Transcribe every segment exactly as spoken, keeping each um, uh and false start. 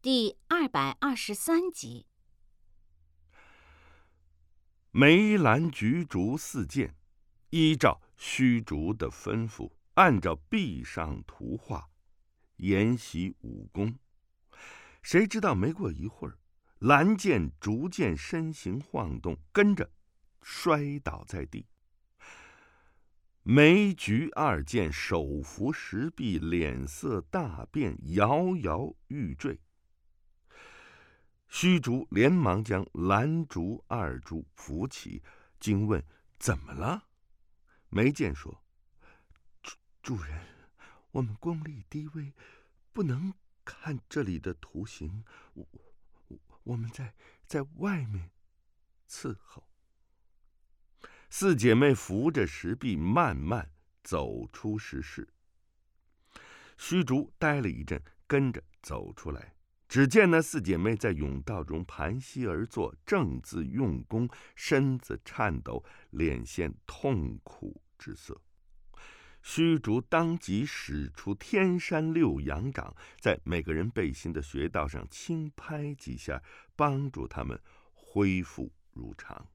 第二百二十三集。 梅兰菊竹四剑，依照虚竹的吩咐，按照壁上图画研习武功。谁知道没过一会儿，蓝剑逐渐身形晃动，跟着摔倒在地。梅菊二剑手扶石壁，脸色大变，摇摇欲坠。虚竹连忙将蓝竹、二竹扶起，惊问：“怎么了？”梅剑说：“主主人，我们功力低微，不能看这里的图形，我我们在在外面伺候。”四姐妹扶着石壁，慢慢走出石室。虚竹呆了一阵，跟着走出来。只见那四姐妹在甬道中盘膝而坐，正自用功，身子颤抖，脸现痛苦之色。虚竹当即使出天山六阳掌，在每个人背心的穴道上轻拍几下，帮助他们恢复如常。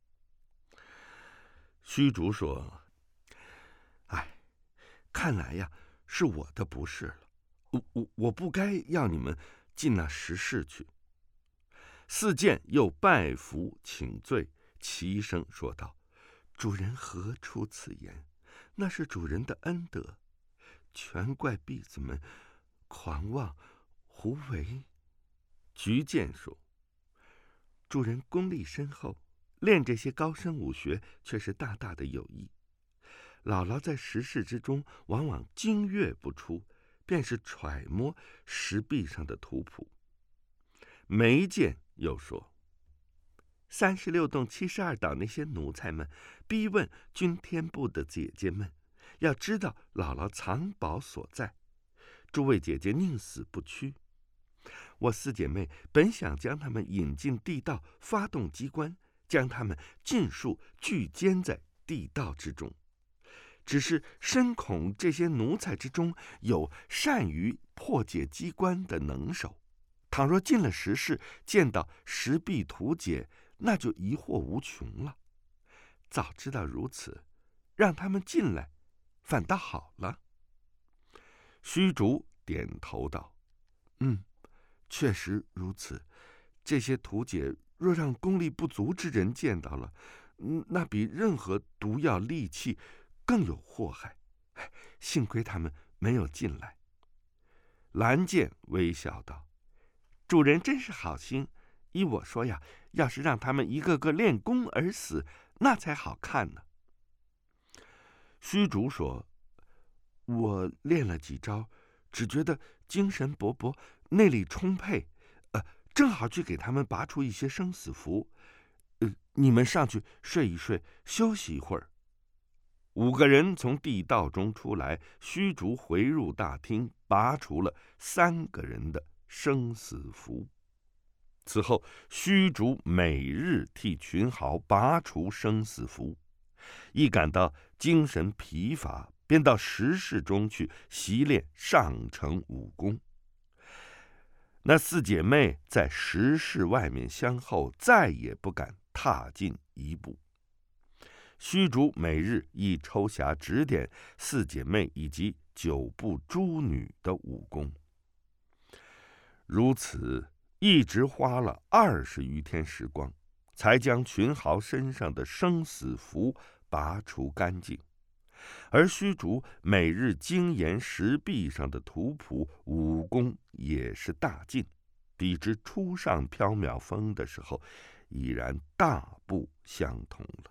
虚竹说：“哎，看来呀，是我的不是了，我我我不该要你们进那石室去。”四剑又拜服请罪，齐声说道：“主人何出此言？那是主人的恩德，全怪婢子们狂妄胡为。”菊剑说：“主人功力深厚，练这些高深武学却是大大的有益。姥姥在石室之中往往经阅不出，便是揣摩石壁上的图谱。”梅剑又说：“三十六洞七十二岛那些奴才们逼问军天部的姐姐们，要知道姥姥藏宝所在，诸位姐姐宁死不屈。我四姐妹本想将他们引进地道，发动机关，将他们尽数聚歼在地道之中，只是深恐这些奴才之中有善于破解机关的能手，倘若进了石室，见到石壁图解，那就疑惑无穷了。早知道如此，让他们进来反倒好了。”虚竹点头道：“嗯，确实如此。这些图解若让功力不足之人见到了，那比任何毒药利器更有祸害。幸亏他们没有进来。”蓝剑微笑道：“主人真是好心，依我说呀，要是让他们一个个练功而死，那才好看呢。”虚竹说：“我练了几招，只觉得精神勃勃，内力充沛，呃，正好去给他们拔出一些生死符。呃，你们上去睡一睡，休息一会儿。”五个人从地道中出来，虚竹回入大厅，拔除了三个人的生死符。此后，虚竹每日替群豪拔除生死符，一感到精神疲乏，便到石室中去习练上乘武功。那四姐妹在石室外面相候，再也不敢踏进一步。虚竹每日亦抽匣指点四姐妹以及九部诸女的武功，如此一直花了二十余天时光，才将群豪身上的生死符拔除干净。而虚竹每日精研石壁上的图谱，武功也是大进，比之初上缥缈峰的时候已然大不相同了。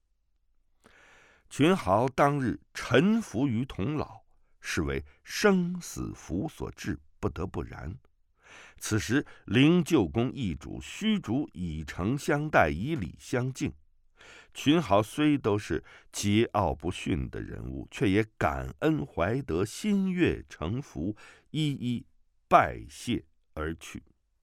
群豪当日臣服于童老，是为生死符所致，不得不然。此时灵鹫宫一主虚竹以诚相待，以礼相敬。群豪虽都是桀骜不驯的人物，却也感恩怀德，心悦诚服，一一拜谢而去。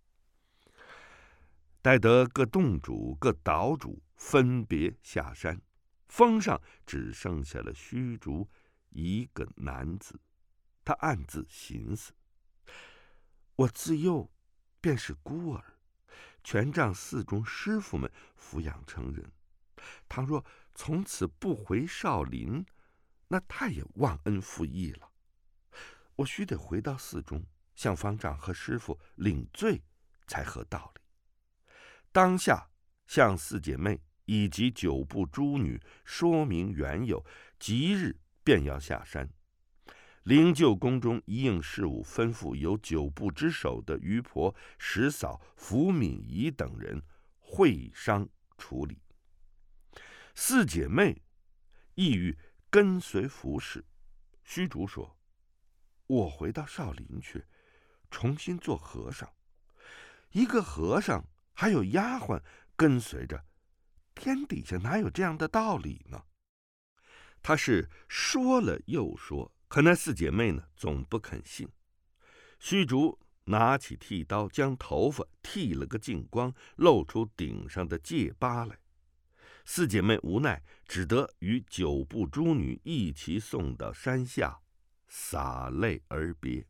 待得各洞主各岛主分别下山，峰上只剩下了虚竹一个男子。他暗自寻思：我自幼便是孤儿，全仗寺中师傅们抚养成人。倘若从此不回少林，那太也忘恩负义了。我须得回到寺中，向方丈和师傅领罪，才合道理。当下向四姐妹以及九部诸女说明缘由，即日便要下山。灵鹫宫中一应事务吩咐由九部之首的余婆、石嫂、福敏仪等人会商处理。四姐妹意欲跟随服侍。虚竹说：“我回到少林去，重新做和尚。一个和尚还有丫鬟跟随着，天底下哪有这样的道理呢？”他是说了又说，可那四姐妹呢，总不肯信。虚竹拿起剃刀，将头发剃了个净光，露出顶上的戒疤来。四姐妹无奈，只得与九部诸女一齐送到山下，洒泪而别。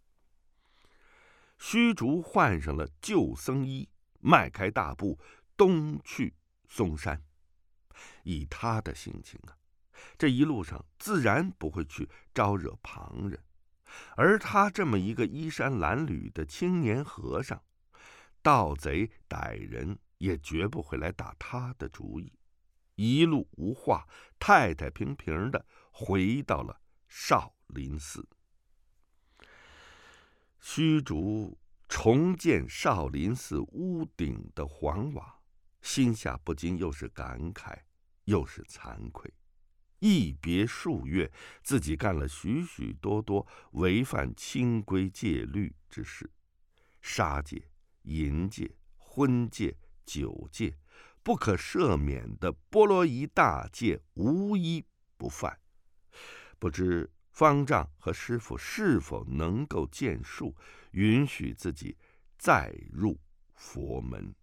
虚竹换上了旧僧衣，迈开大步东去嵩山。以他的心情啊，这一路上自然不会去招惹旁人，而他这么一个衣衫褴褛的青年和尚，盗贼歹人也绝不会来打他的主意。一路无话，太太平平的回到了少林寺。虚竹重见少林寺屋顶的黄瓦，心下不禁又是感慨，又是惭愧。一别数月，自己干了许许多多违反清规戒律之事，杀戒、淫戒、婚戒、酒戒，不可赦免的波罗夷大戒，无一不犯。不知方丈和师傅是否能够见恕，允许自己再入佛门。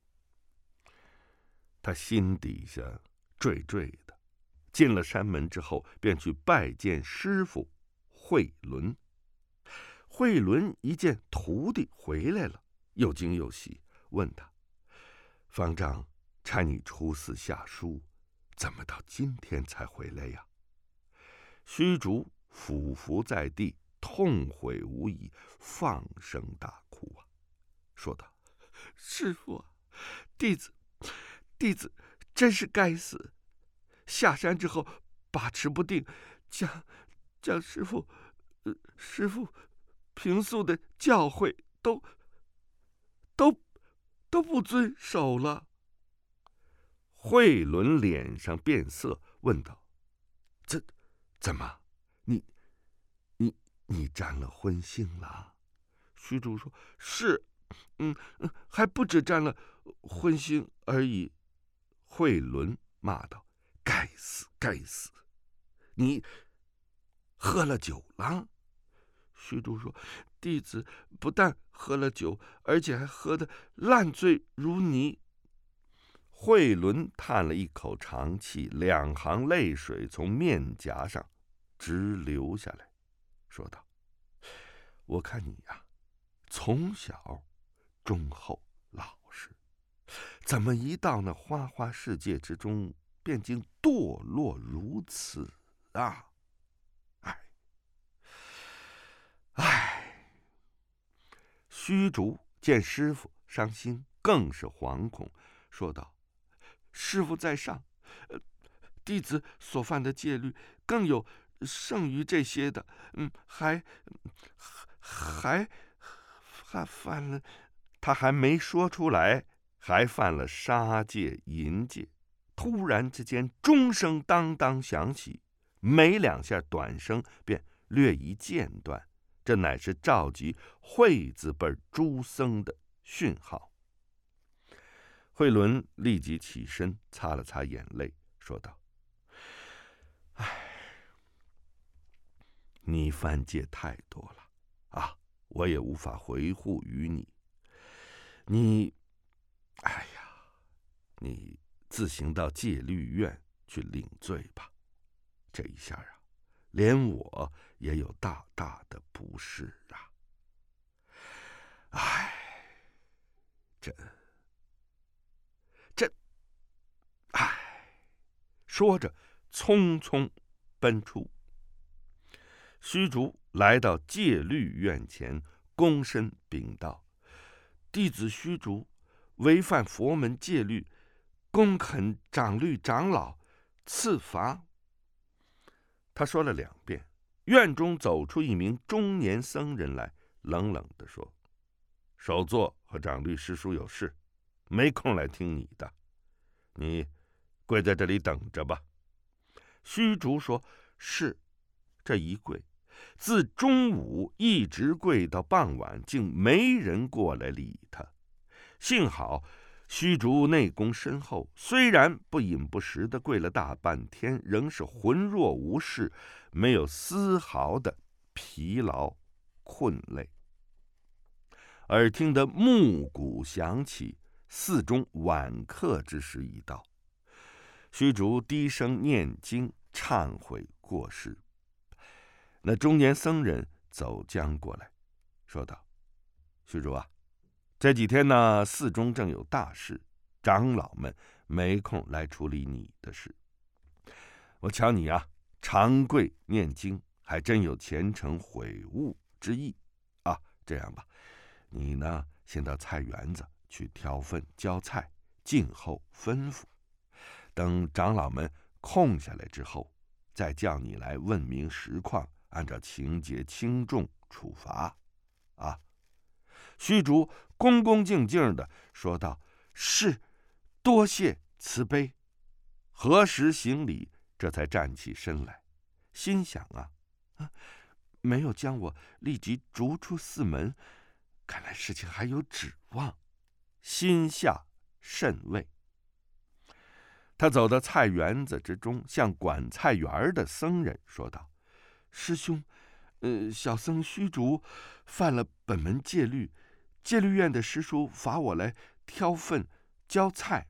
他心底下惴惴的，进了山门之后，便去拜见师傅慧伦。慧伦一见徒弟回来了，又惊又喜，问他：“方丈差你出寺下书，怎么到今天才回来呀？”虚竹俯伏在地，痛悔无已，放声大哭啊，说道：“师父啊，弟子弟子真是该死，下山之后把持不定，将将师父、呃、师父平素的教诲都都都不遵守了。”慧伦脸上变色，问道：“这怎么？你你你沾了荤腥了？”虚竹说：“是，嗯，还不止沾了荤腥而已。”慧伦骂道：“该死，该死！你喝了酒了？”虚竹说：“弟子不但喝了酒，而且还喝得烂醉如泥。”慧伦叹了一口长气，两行泪水从面颊上直流下来，说道：“我看你呀、啊，从小忠厚老实，怎么一到那花花世界之中，便竟堕落如此啊！哎，哎！”虚竹见师傅伤心，更是惶恐，说道：“师父在上，呃，弟子所犯的戒律更有胜于这些的，嗯，还还还犯了。”他还没说出来，还犯了杀戒、淫戒。突然之间，钟声当当响起，没两下短声便略一间断，这乃是召集慧字辈诸僧的讯号。慧伦立即起身，擦了擦眼泪，说道：“唉，你犯戒太多了啊，我也无法回护于你。你，哎呀，你自行到戒律院去领罪吧。这一下啊，连我也有大大的不适啊。唉。” 这这，唉，说着匆匆奔出。虚竹来到戒律院前，躬身禀道：“弟子虚竹违反佛门戒律，恭恳长律长老赐罚。”他说了两遍，院中走出一名中年僧人来，冷冷地说：“首座和长律师叔有事，没空来听你的，你跪在这里等着吧。”虚竹说：“是。”这一跪，自中午一直跪到傍晚，竟没人过来理他。幸好虚竹内功深厚，虽然不饮不食的跪了大半天，仍是浑若无事，没有丝毫的疲劳困累。耳听得木鼓响起，寺中晚课之时已到。虚竹低声念经，忏悔过失。那中年僧人走将过来，说道：“虚竹啊，这几天呢，寺中正有大事，长老们没空来处理你的事。我瞧你啊，长跪念经，还真有虔诚悔悟之意啊。这样吧，你呢，先到菜园子去挑粪浇菜，静候吩咐。等长老们空下来之后，再叫你来问明实况，按照情节轻重处罚。啊！”虚竹恭恭敬敬地说道：“是，多谢慈悲。”何时行礼，这才站起身来，心想啊，啊没有将我立即逐出寺门，看来事情还有指望，心下甚慰。他走到菜园子之中，向管菜园的僧人说道：“师兄，呃，小僧虚竹犯了本门戒律，戒律院的师叔罚我来挑粪浇菜。”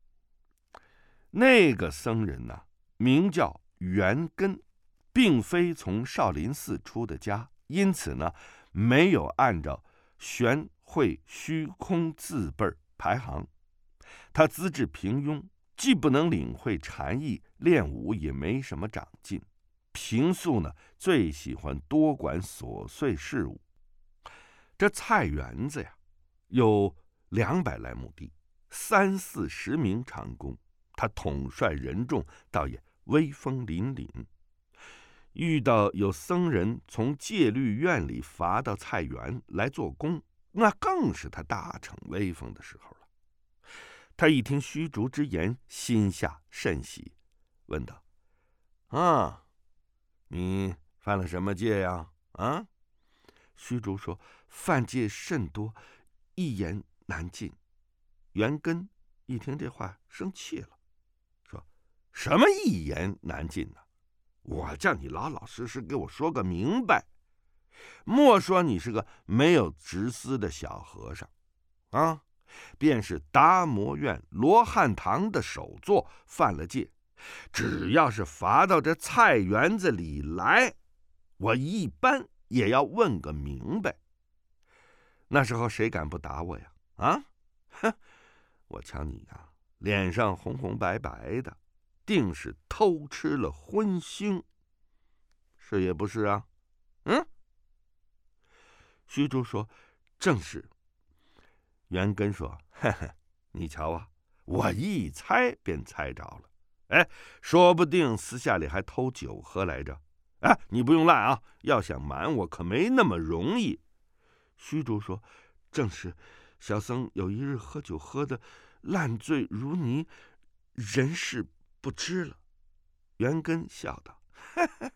那个僧人呢、啊，名叫元根，并非从少林寺出的家，因此呢，没有按照玄慧虚空字辈排行。他资质平庸，既不能领会禅意，练武也没什么长进。平素呢，最喜欢多管琐碎事务。这菜园子呀，有两百来亩地，三四十名长工，他统帅人众，倒也威风凛凛。遇到有僧人从戒律院里罚到菜园来做工，那更是他大逞威风的时候了。他一听虚竹之言，心下甚喜，问道：“啊，你犯了什么戒呀？”啊，虚竹说：“犯戒甚多，一言难尽。”元根一听这话，生气了，说：“什么一言难尽呢？我叫你老老实实给我说个明白，莫说你是个没有执思的小和尚啊！便是达摩院罗汉堂的首座犯了戒，只要是罚到这菜园子里来，我一般也要问个明白。那时候谁敢不打我呀？啊，哼！我瞧你呀，脸上红红白白的，定是偷吃了荤腥，是也不是啊？嗯？”虚竹说：“正是。”元根说：“呵呵，你瞧啊，我一猜便猜着了。哎，说不定私下里还偷酒喝来着。哎，你不用赖啊，要想瞒我可没那么容易。”虚竹说：“正是，小僧有一日喝酒喝得烂醉如泥，人事不知了。”元根笑道：“呵呵，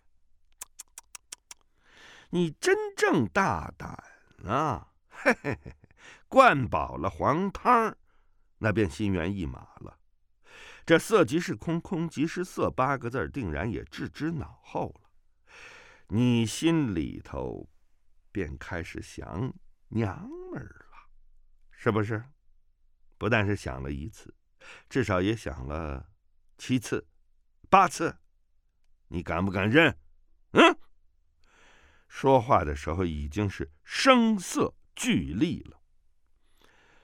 你真正大胆啊！嘿嘿嘿。灌饱了黄汤，那便心猿意马了。这色即是空，空即是色八个字定然也置之脑后了。你心里头便开始想娘们儿了，是不是？不但是想了一次，至少也想了七次、八次。你敢不敢认？嗯？”说话的时候已经是声色俱厉了。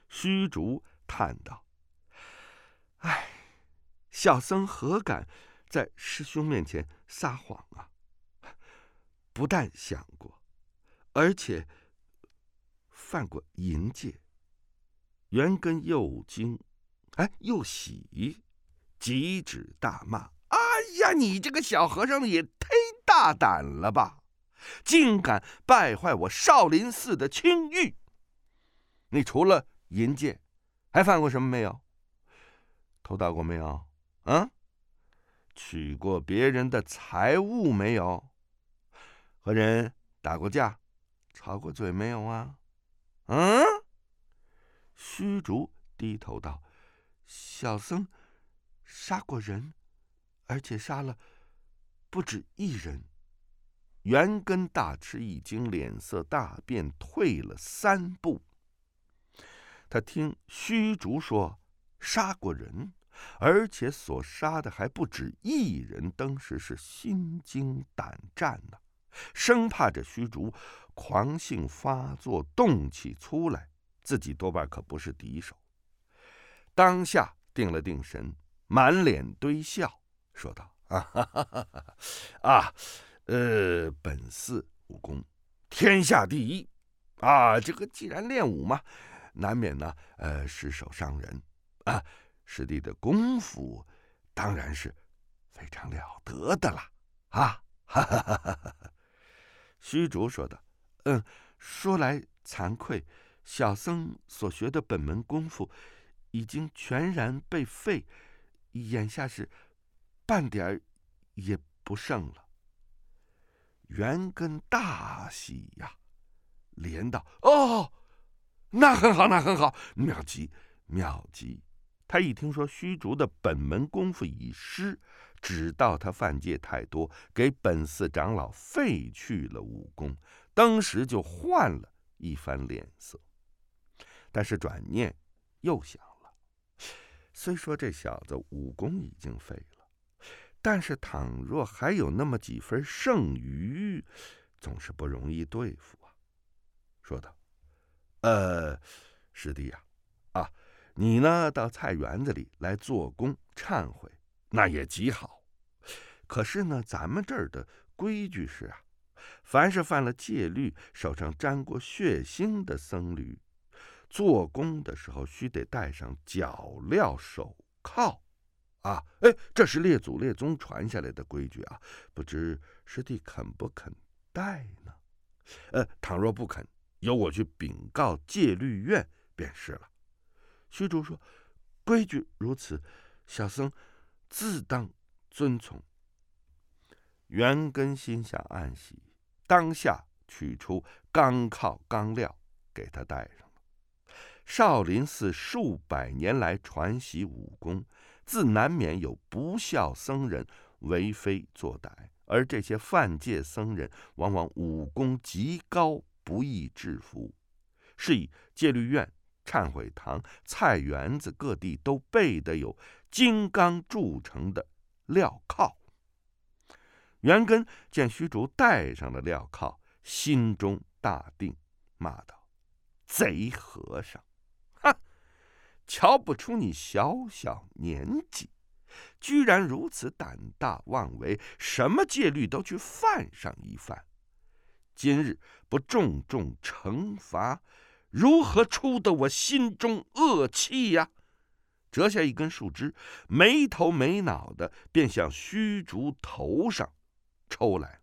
虚竹叹道：“唉，小僧何敢在师兄面前撒谎啊！不但想过，而且犯过淫戒。”元根又惊，哎，又喜，即指大骂：“哎呀，你这个小和尚也忒大胆了吧！竟敢败坏我少林寺的清誉！你除了淫戒，还犯过什么没有？偷盗过没有？啊？取过别人的财物没有？和人打过架，吵过嘴没有啊？嗯？”虚竹低头道：“小僧杀过人，而且杀了不止一人。”元根大吃一惊，脸色大变，退了三步。他听虚竹说杀过人，而且所杀的还不止一人，当时是心惊胆战呐、啊，生怕这虚竹狂性发作，动起粗来，自己多半可不是敌手。当下定了定神，满脸堆笑，说道：“啊哈哈哈哈啊，呃，本寺武功天下第一啊！这个既然练武嘛，难免呢，呃，失手伤人啊。师弟的功夫当然是非常了得的啦！啊，哈哈哈哈哈！”虚竹说道：“嗯，说来惭愧。小僧所学的本门功夫已经全然被废，眼下是半点也不剩了。”元根大喜呀，连道：“哦，那很好，那很好，妙极妙极！”他一听说虚竹的本门功夫已失，知道他犯戒太多，给本寺长老废去了武功，当时就换了一番脸色。但是转念又想了，虽说这小子武功已经废了，但是倘若还有那么几分剩余，总是不容易对付啊。说道：“呃，师弟呀、啊，啊，你呢到菜园子里来做工忏悔，那也极好。可是呢，咱们这儿的规矩是啊，凡是犯了戒律，手上沾过血腥的僧侣，做工的时候须得戴上脚镣手铐啊！哎，这是列祖列宗传下来的规矩啊，不知师弟肯不肯戴呢？呃，倘若不肯，由我去禀告戒律院便是了。”虚竹说：“规矩如此，小僧自当遵从。”元根心下暗喜，当下取出钢铐钢镣给他戴上了。少林寺数百年来传习武功，自难免有不孝僧人为非作歹，而这些犯戒僧人往往武功极高，不易制服，是以戒律院、忏悔堂、菜园子各地都备得有金刚铸成的镣铐。元根见虚竹戴上了镣铐，心中大定，骂道：“贼和尚！哈，瞧不出你小小年纪，居然如此胆大妄为，什么戒律都去犯上一犯。今日不重重惩罚，如何出得我心中恶气呀？”折下一根树枝，没头没脑的便向虚竹头上抽来。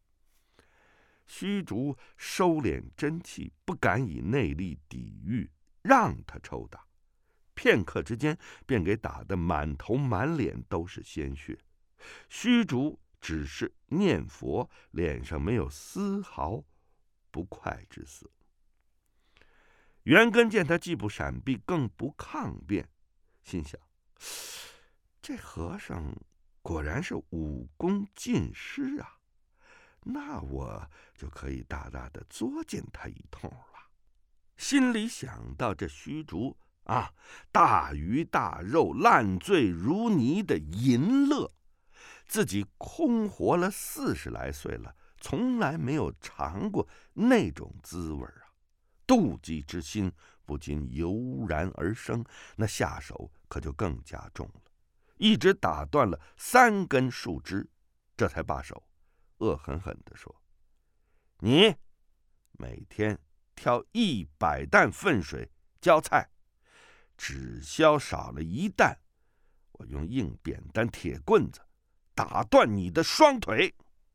虚竹收敛真气，不敢以内力抵御，让他抽打。片刻之间，便给打得满头满脸都是鲜血。虚竹只是念佛，脸上没有丝毫不快之色。元根见他既不闪避，更不抗辩，心想：这和尚果然是武功尽失啊，那我就可以大大的作践他一通了。心里想到这虚竹啊，大鱼大肉、烂醉如泥的淫乐，自己空活了四十来岁了，从来没有尝过那种滋味啊！妒忌之心不禁油然而生，那下手可就更加重了，一直打断了三根树枝，这才罢手，恶狠狠地说：“你每天挑一百担粪水浇菜，只削少了一担，我用硬扁担、铁棍子打断你的双腿。”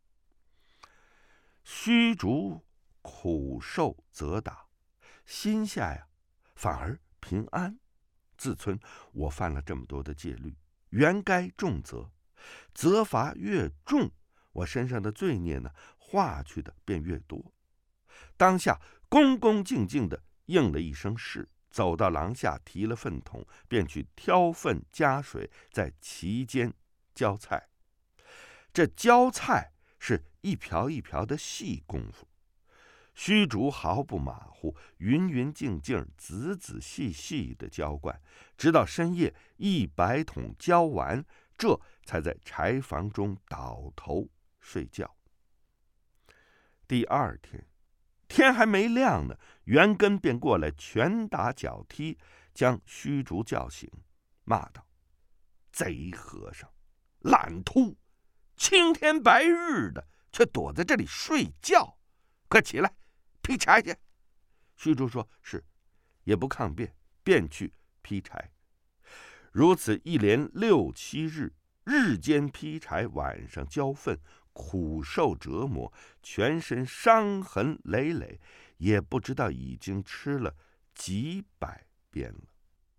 虚竹苦受责打，心下呀反而平安，自尊我犯了这么多的戒律，原该重责，责罚越重，我身上的罪孽呢化去的便越多。当下恭恭敬敬的应了一声是，走到廊下，提了粪桶，便去挑粪加水，在其间浇菜。这浇菜是一瓢一瓢的细功夫，虚竹毫不马虎，匀匀净净、仔仔细细的浇灌，直到深夜一百桶浇完，这才在柴房中倒头睡觉。第二天天还没亮呢，袁根便过来拳打脚踢，将虚竹叫醒，骂道：“贼和尚，懒秃，青天白日的却躲在这里睡觉，快起来劈柴去。”虚竹说是，也不抗辩，便去劈柴。如此一连六七日，日间劈柴，晚上浇粪，苦受折磨，全身伤痕累累，也不知道已经吃了几百鞭了。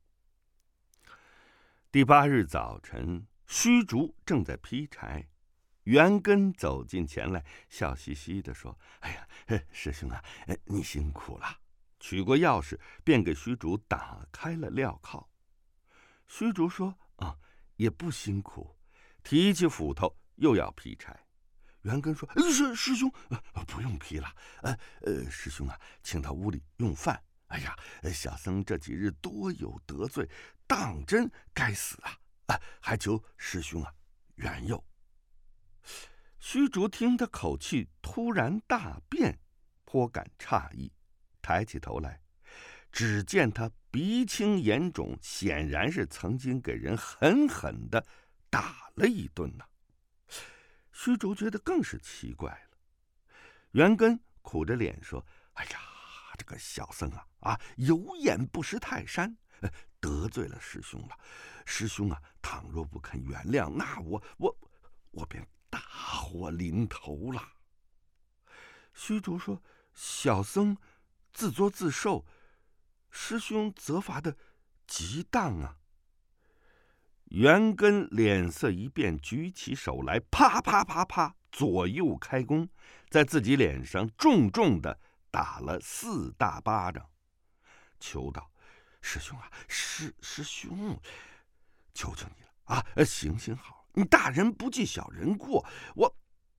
第八日早晨，虚竹正在劈柴，袁根走近前来，笑嘻嘻地说：“哎呀，师兄啊，你辛苦了。”取过钥匙，便给虚竹打开了镣铐。虚竹说：“啊，也不辛苦。”提起斧头又要劈柴。袁根说：“师师兄，呃，不用劈了。呃呃，师兄啊，请到屋里用饭。哎呀，小僧这几日多有得罪，当真该死啊！啊，还求师兄啊原宥。”虚竹听他口气突然大变，颇感诧异，抬起头来，只见他鼻青眼肿，显然是曾经给人狠狠的打了一顿呢。虚竹觉得更是奇怪了。袁根苦着脸说：“哎呀，这个小僧啊啊，有眼不识泰山，得罪了师兄了。师兄啊，倘若不肯原谅，那我我我便大祸临头了。”虚竹说：“小僧自作自受，师兄责罚的极当啊。”袁根脸色一变，举起手来，啪啪啪啪，左右开弓，在自己脸上重重的打了四大巴掌，求道：“师兄啊，师师兄，求求你了啊！行行好，你大人不计小人过，我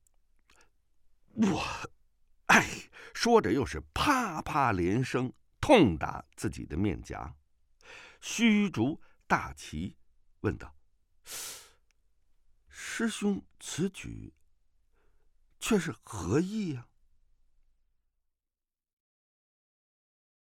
我，哎！”说着又是啪啪连声，痛打自己的面颊。虚竹大奇，问道：“师兄此举却是何意呀？”